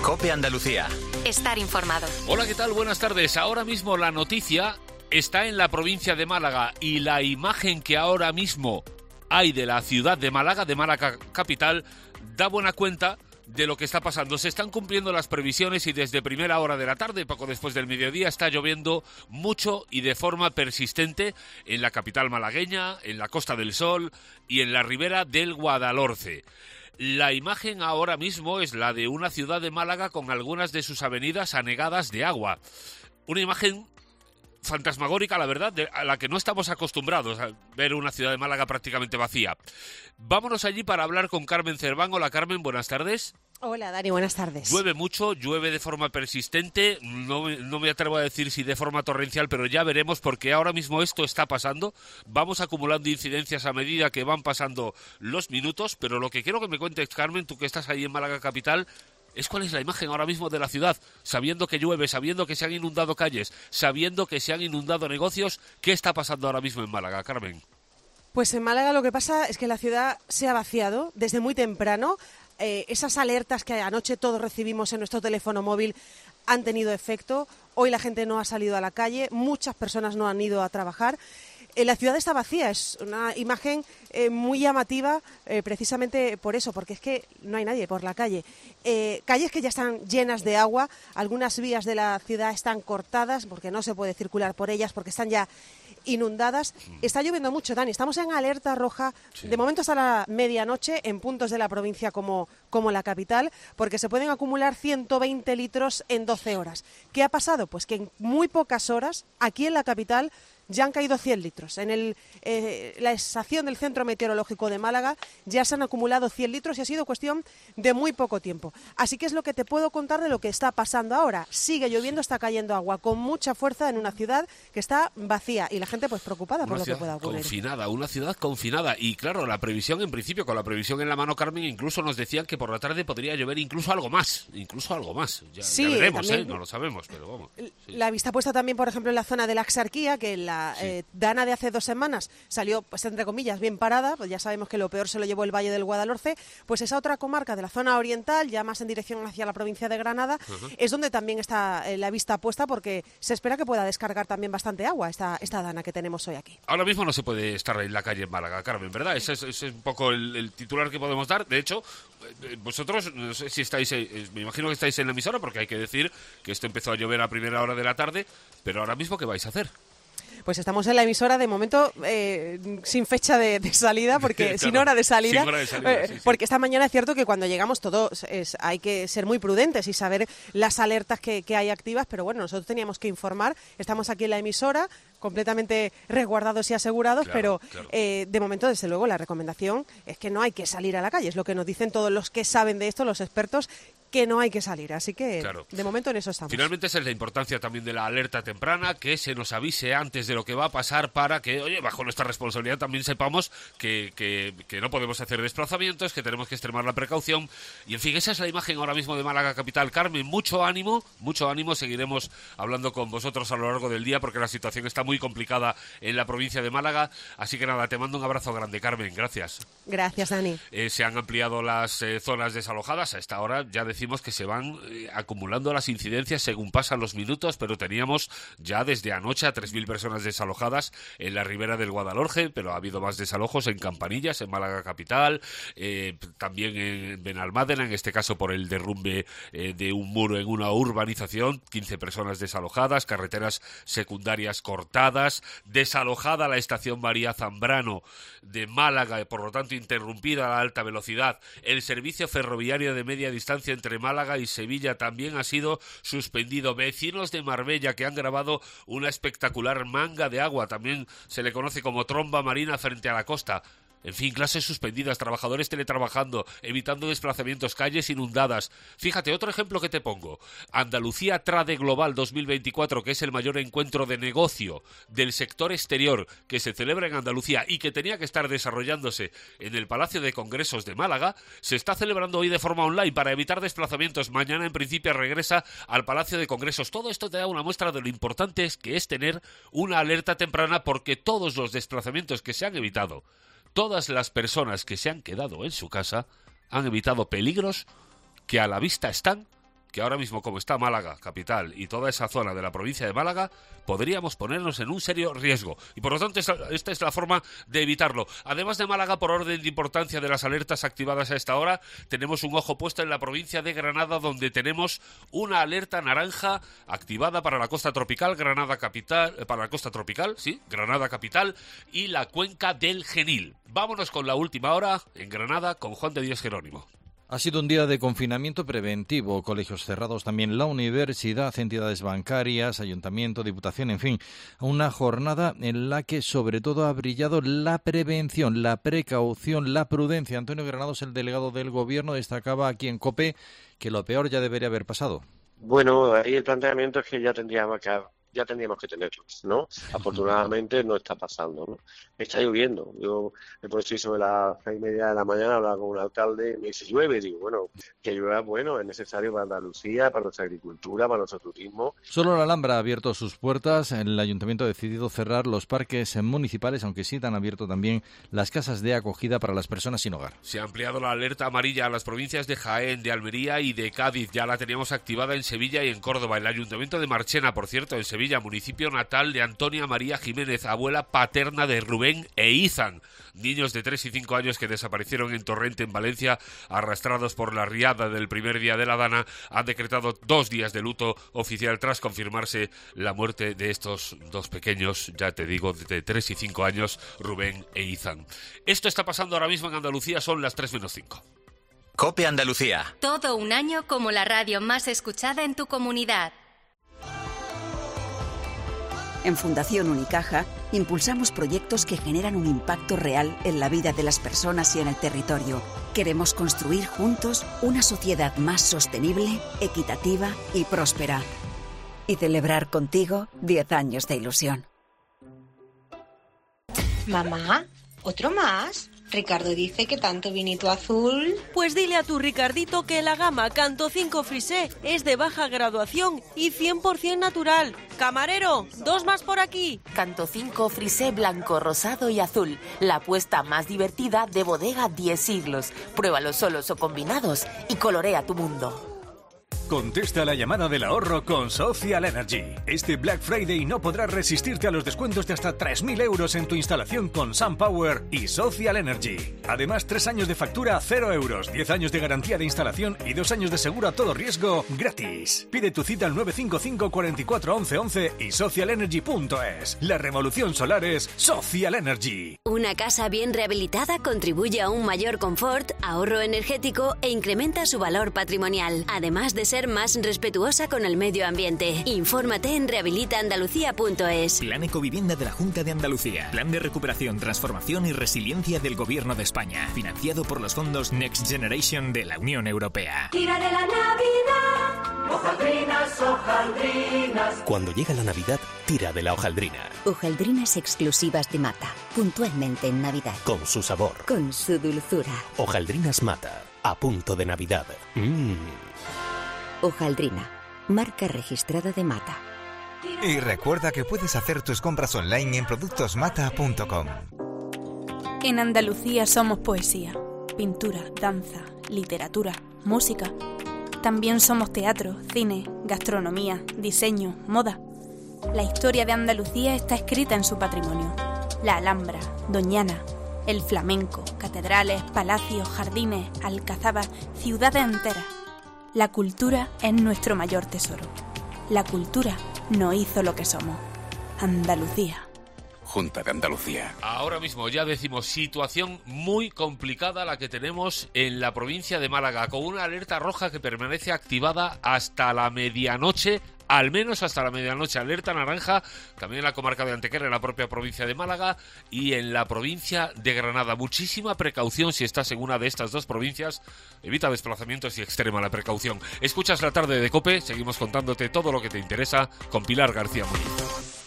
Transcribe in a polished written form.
COPE Andalucía. Estar informado. Hola, ¿qué tal? Buenas tardes. Ahora mismo la noticia está en la provincia de Málaga y la imagen que ahora mismo hay de la ciudad de Málaga capital, da buena cuenta de lo que está pasando. Se están cumpliendo las previsiones y desde primera hora de la tarde, poco después del mediodía, está lloviendo mucho y de forma persistente en la capital malagueña, en la Costa del Sol y en la ribera del Guadalhorce. La imagen ahora mismo es la de una ciudad de Málaga con algunas de sus avenidas anegadas de agua. Una imagen fantasmagórica, la verdad, a la que no estamos acostumbrados a ver una ciudad de Málaga prácticamente vacía. Vámonos allí para hablar con Carmen Cerván. Hola, Carmen, buenas tardes. Hola, Dani, buenas tardes. Llueve mucho, llueve de forma persistente, no me atrevo a decir si de forma torrencial, pero ya veremos, porque ahora mismo esto está pasando. Vamos acumulando incidencias a medida que van pasando los minutos, pero lo que quiero que me cuentes, Carmen, tú que estás ahí en Málaga capital, es cuál es la imagen ahora mismo de la ciudad, sabiendo que llueve, sabiendo que se han inundado calles, sabiendo que se han inundado negocios. ¿Qué está pasando ahora mismo en Málaga, Carmen? Pues en Málaga lo que pasa es que la ciudad se ha vaciado desde muy temprano. Esas alertas que anoche todos recibimos en nuestro teléfono móvil han tenido efecto. Hoy la gente no ha salido a la calle, muchas personas no han ido a trabajar. La ciudad está vacía, es una imagen muy llamativa precisamente por eso, porque es que no hay nadie por la calle. Calles que ya están llenas de agua, algunas vías de la ciudad están cortadas porque no se puede circular por ellas, porque están ya inundadas. Está lloviendo mucho, Dani, estamos en alerta roja, sí. De momento hasta la medianoche en puntos de la provincia como la capital, porque se pueden acumular 120 litros en 12 horas. ¿Qué ha pasado? Pues que en muy pocas horas, aquí en la capital, ya han caído 100 litros. En la estación del Centro Meteorológico de Málaga ya se han acumulado 100 litros y ha sido cuestión de muy poco tiempo. Así que es lo que te puedo contar de lo que está pasando ahora. Sigue lloviendo, está cayendo agua con mucha fuerza en una ciudad que está vacía y la gente pues preocupada por lo que pueda ocurrir. Una ciudad confinada. Y claro, la previsión, en principio, con la previsión en la mano, Carmen, incluso nos decían que por la tarde podría llover incluso algo más. Ya, sí, ya veremos, también, no lo sabemos, pero vamos. Sí. La vista puesta también, por ejemplo, en la zona de la Axarquía, que la Dana de hace 2 semanas salió, pues entre comillas, bien parada, pues ya sabemos que lo peor se lo llevó el Valle del Guadalhorce, pues esa otra comarca de la zona oriental, ya más en dirección hacia la provincia de Granada, es donde también está la vista puesta, porque se espera que pueda descargar también bastante agua esta Dana que tenemos hoy aquí. Ahora mismo no se puede estar en la calle en Málaga, Carmen, ¿verdad? Ese es un poco el titular que podemos dar. De hecho, vosotros, no sé si estáis, me imagino que estáis en la emisora, porque hay que decir que esto empezó a llover a primera hora de la tarde, pero ahora mismo, ¿qué vais a hacer? Pues estamos en la emisora de momento sin fecha de salida, porque claro, sin hora de salida, sí. Porque esta mañana es cierto que cuando llegamos todos hay que ser muy prudentes y saber las alertas que hay activas, pero bueno, nosotros teníamos que informar, estamos aquí en la emisora completamente resguardados y asegurados, claro. De momento, desde luego, la recomendación es que no hay que salir a la calle, es lo que nos dicen todos los que saben de esto, los expertos, que no hay que salir, así que claro. De momento en eso estamos. Finalmente esa es la importancia también de la alerta temprana, que se nos avise antes de lo que va a pasar para que, oye, bajo nuestra responsabilidad también sepamos que no podemos hacer desplazamientos, que tenemos que extremar la precaución, y en fin, esa es la imagen ahora mismo de Málaga capital. Carmen, mucho ánimo, seguiremos hablando con vosotros a lo largo del día porque la situación está muy complicada en la provincia de Málaga, así que nada, te mando un abrazo grande, Carmen, gracias. Gracias, Dani. Se han ampliado las zonas desalojadas, a esta hora ya decimos que se van acumulando las incidencias según pasan los minutos, pero teníamos ya desde anoche a 3.000 personas desalojadas en la ribera del Guadalhorce, pero ha habido más desalojos en Campanillas, en Málaga capital, también en Benalmádena, en este caso por el derrumbe de un muro en una urbanización, 15 personas desalojadas, carreteras secundarias cortadas, desalojada la estación María Zambrano de Málaga, por lo tanto interrumpida la alta velocidad, el servicio ferroviario de media distancia entre Málaga y Sevilla también ha sido suspendido. Vecinos de Marbella que han grabado una espectacular manga de agua, también se le conoce como tromba marina frente a la costa. En fin, clases suspendidas, trabajadores teletrabajando, evitando desplazamientos, calles inundadas. Fíjate, otro ejemplo que te pongo. Andalucía Trade Global 2024, que es el mayor encuentro de negocio del sector exterior que se celebra en Andalucía y que tenía que estar desarrollándose en el Palacio de Congresos de Málaga, se está celebrando hoy de forma online para evitar desplazamientos. Mañana, en principio, regresa al Palacio de Congresos. Todo esto te da una muestra de lo importante que es tener una alerta temprana, porque todos los desplazamientos que se han evitado, todas las personas que se han quedado en su casa han evitado peligros que a la vista están que ahora mismo, como está Málaga, capital, y toda esa zona de la provincia de Málaga, podríamos ponernos en un serio riesgo. Y por lo tanto, esta es la forma de evitarlo. Además de Málaga, por orden de importancia de las alertas activadas a esta hora, tenemos un ojo puesto en la provincia de Granada, donde tenemos una alerta naranja activada para la costa tropical, Granada capital, Granada capital y la cuenca del Genil. Vámonos con la última hora en Granada con Juan de Dios Jerónimo. Ha sido un día de confinamiento preventivo, colegios cerrados, también la universidad, entidades bancarias, ayuntamiento, diputación, en fin, una jornada en la que sobre todo ha brillado la prevención, la precaución, la prudencia. Antonio Granados, el delegado del Gobierno, destacaba aquí en COPE que lo peor ya debería haber pasado. Bueno, ahí el planteamiento es que ya tendríamos que tenerlo, ¿no? Afortunadamente no está pasando, ¿no? Está lloviendo. Yo por eso sobre las 6:30 de la mañana hablaba con un alcalde y me dice, llueve. Digo, bueno, que llueva, bueno, es necesario para Andalucía, para nuestra agricultura, para nuestro turismo. Solo la Alhambra ha abierto sus puertas. El Ayuntamiento ha decidido cerrar los parques municipales, aunque sí han abierto también las casas de acogida para las personas sin hogar. Se ha ampliado la alerta amarilla a las provincias de Jaén, de Almería y de Cádiz. Ya la teníamos activada en Sevilla y en Córdoba. El Ayuntamiento de Marchena, por cierto, en Sevilla, municipio natal de Antonia María Jiménez, abuela paterna de Rubén e Izan, niños de 3 y 5 años que desaparecieron en Torrente, en Valencia, arrastrados por la riada del primer día de la Dana. Han decretado 2 días de luto oficial tras confirmarse la muerte de estos 2 pequeños, ya te digo, de 3 y 5 años, Rubén e Izan. Esto está pasando ahora mismo en Andalucía, son las 3:05. COPE Andalucía. Todo un año como la radio más escuchada en tu comunidad. En Fundación Unicaja impulsamos proyectos que generan un impacto real en la vida de las personas y en el territorio. Queremos construir juntos una sociedad más sostenible, equitativa y próspera. Y celebrar contigo 10 años de ilusión. Mamá, ¿otro más? Ricardo dice que tanto vinito azul. Pues dile a tu Ricardito que la gama Canto 5 Frisé es de baja graduación y 100% natural. Camarero, 2 más por aquí. Canto 5 Frisé blanco, rosado y azul. La apuesta más divertida de Bodega 10 siglos. Pruébalos solos o combinados y colorea tu mundo. Contesta la llamada del ahorro con Social Energy. Este Black Friday no podrás resistirte a los descuentos de hasta 3.000 euros en tu instalación con SunPower y Social Energy. Además, 3 años de factura a 0 euros, 10 años de garantía de instalación y 2 años de seguro a todo riesgo gratis. Pide tu cita al 955 44 11 11 y socialenergy.es. La revolución solar es Social Energy. Una casa bien rehabilitada contribuye a un mayor confort, ahorro energético e incrementa su valor patrimonial, además de ser más respetuosa con el medio ambiente. Infórmate en rehabilitaandalucía.es. Plan Ecovivienda de la Junta de Andalucía. Plan de recuperación, transformación y resiliencia del Gobierno de España. Financiado por los fondos Next Generation de la Unión Europea. Tira de la Navidad. Hojaldrinas, hojaldrinas. Cuando llega la Navidad, tira de la hojaldrina. Hojaldrinas exclusivas de Mata. Puntualmente en Navidad. Con su sabor. Con su dulzura. Hojaldrinas Mata. A punto de Navidad. Hojaldrina, marca registrada de Mata. Y recuerda que puedes hacer tus compras online en productosmata.com. En Andalucía somos poesía, pintura, danza, literatura, música. También somos teatro, cine, gastronomía, diseño, moda. La historia de Andalucía está escrita en su patrimonio. La Alhambra, Doñana, el flamenco, catedrales, palacios, jardines, alcazabas, ciudades enteras. La cultura es nuestro mayor tesoro. La cultura nos hizo lo que somos. Andalucía. Junta de Andalucía. Ahora mismo ya decimos, situación muy complicada la que tenemos en la provincia de Málaga, con una alerta roja que permanece activada hasta la medianoche, al menos hasta la medianoche. Alerta naranja también en la comarca de Antequera, en la propia provincia de Málaga y en la provincia de Granada. Muchísima precaución si estás en una de estas 2 provincias. Evita desplazamientos y extrema la precaución. Escuchas la tarde de COPE, seguimos contándote todo lo que te interesa con Pilar García Muñiz.